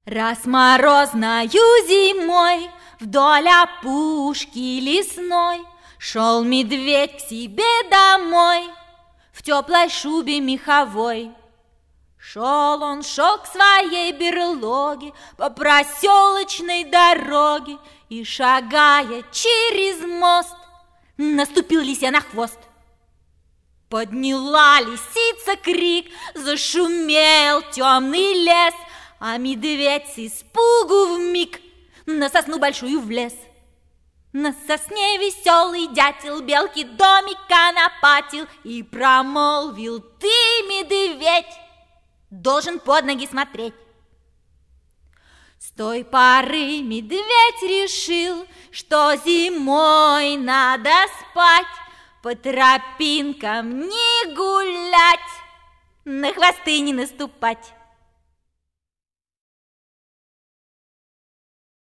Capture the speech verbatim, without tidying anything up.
Раз морозною зимой вдоль опушки лесной шел медведь к себе домой в теплой шубе меховой. Шел он, шел к своей берлоге по проселочной дороге и, шагая через мост, наступил лисе на хвост. Подняла лисица крик, зашумел темный лес, а медведь с испугу вмиг на сосну большую влез. На сосне веселый дятел белки домика напатил и промолвил: ты, медведь, должен под ноги смотреть. С той поры медведь решил, что зимой надо спать, по тропинкам не гулять, на хвосты не наступать.